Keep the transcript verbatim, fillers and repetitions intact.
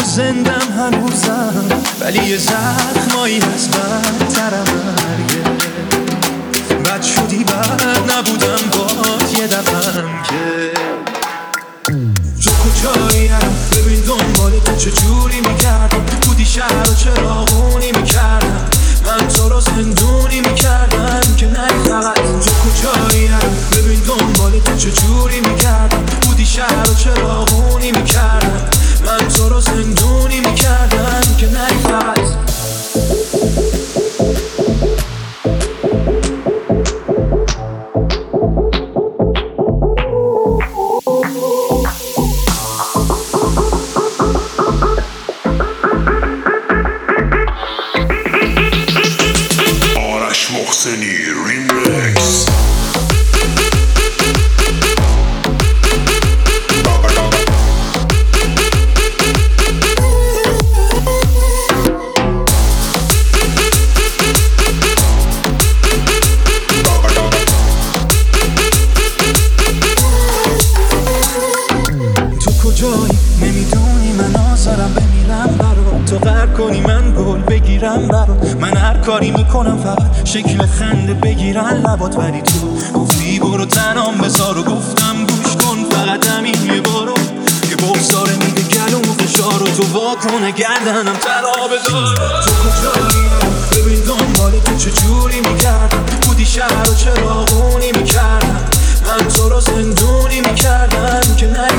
زندم هنوزم، ولی یه زخمایی هست بدترم مرگه. بد شدی بد نبودم باد یه دفعم که تو کجایی هم ببین دنبال تو چجوری میکردم، بودی شهر و چراغونی میکردم، من تو رو زندونی میکردم که نری فقط. تو کجایی هم ببین دنبال تو چجوری میکردم، بودی شهر و چراغونی میکردم، من تو رو زندونی میکردم که نری فقط. نمیدونی من آزارم بمیرم برات، تو غر کنی من گل بگیرم برات، من هر کاری میکنم فقط شکل خنده بگیرن لبات، ولی تو گفتی برو تنام بذار و گفتم گوش کن فقط همین یه بارو، یه بغضاره میده گلوم فشار و تو واکنه گردنم طلا بذار. تو کجایی ببین دنبال تو چجوری میکردم، بودی شهر و چراغونی میکردم، من تو رو زندونی میکردم که نه